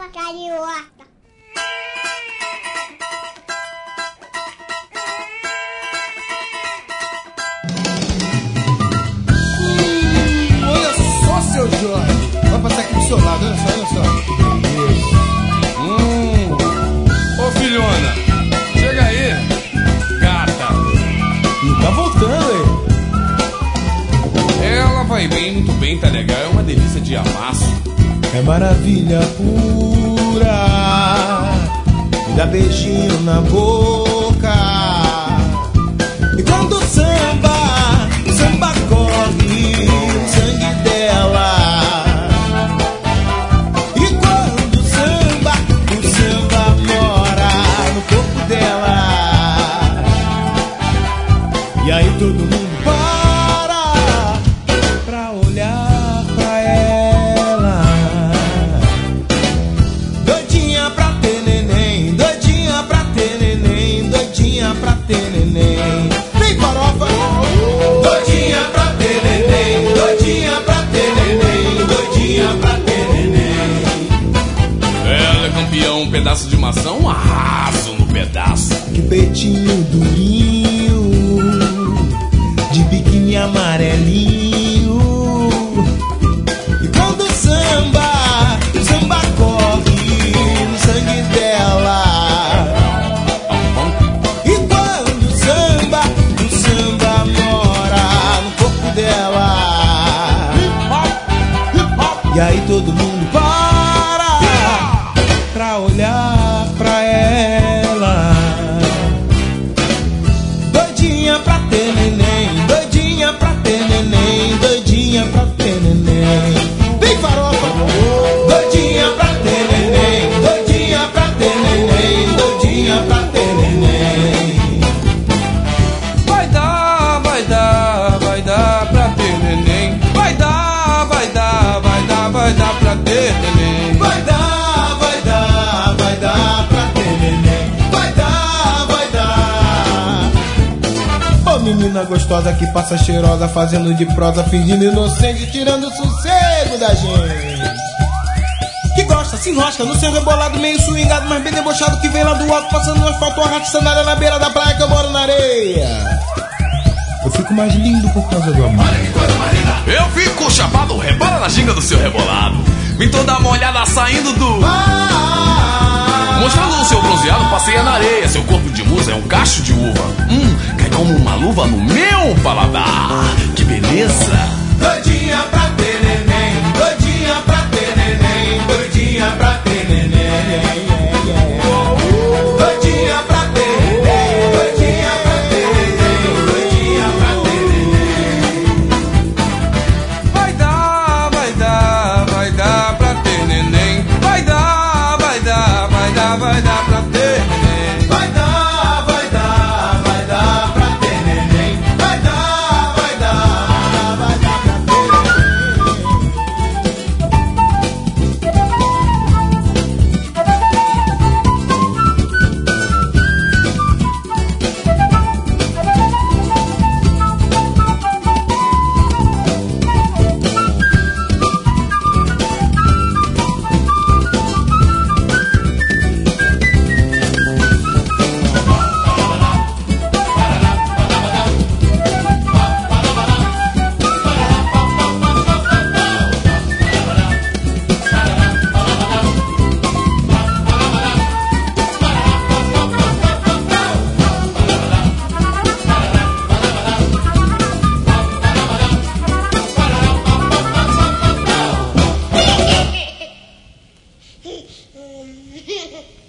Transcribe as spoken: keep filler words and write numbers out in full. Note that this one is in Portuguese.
carioca. Hum, olha só, seu Jorge. Vai passar aqui do seu lado, olha só, olha só. Isso. Hum. Ô, filhona, chega aí. Gata. E tá voltando aí. Ela vai bem, muito bem, tá legal. É uma delícia de amasso. É maravilha pura. Me dá beijinho na boca. E quando o samba, o samba corre no sangue dela. E quando o samba, o samba mora no corpo dela. E aí todo mundo para pra olhar pra ela. Doidinha pra ter neném, doidinha pra ter neném, doidinha pra ter neném. Vem, farofa! Doidinha pra ter neném, doidinha pra ter neném, doidinha pra ter neném. Ela é campeão, um pedaço de maçã, um arraso no pedaço. Que peitinho durinho, de biquíni amarelinho. E quando o samba, o samba corre no sangue dela. E quando o samba, o samba mora no corpo dela. E aí todo mundo para pra olhar pra ela. Doidinha pra ter neném, doidinha pra ter neném, doidinha pra ter neném. Vem, farofa! Doidinha pra ter neném, doidinha pra ter neném, doidinha pra ter neném. Vai dar, vai dar, vai dar pra ter neném. Vai dar, vai dar, vai dar, vai dar pra ter neném. Vai dar, vai dar, vai dar pra ter neném. Vai dar, vai dar. Ô menina gostosa que passa cheirosa, fazendo de prosa, fingindo inocente, tirando o sossego da gente. Que gosta, se enrosca no seu rebolado, meio swingado, mas bem debochado, que vem lá do alto, passando no asfalto, arrasta sandália na beira da praia, que eu moro na areia. Eu fico mais lindo por causa do amor. Eu fico chapado, rebola na ginga do seu rebolado. Vim toda molhada saindo do... Ah, Mostrando o seu bronzeado, passeia na areia. Seu corpo de musa é um cacho de uva. Hum, cai como uma luva no meu paladar. Que beleza. doidinha pra ter neném, doidinha pra ter neném, doidinha pra ter neném. Doidinha pra ter neném, doidinha pra ter neném, doidinha pra ter neném. Vai dar, vai dar, vai dar pra ter neném. Vai dar, vai dar, vai dar, vai dar pra ter neném. Vai dar, vai dar, vai dar pra ter neném. Vai dar, vai dar, vai dar pra ter Hehehe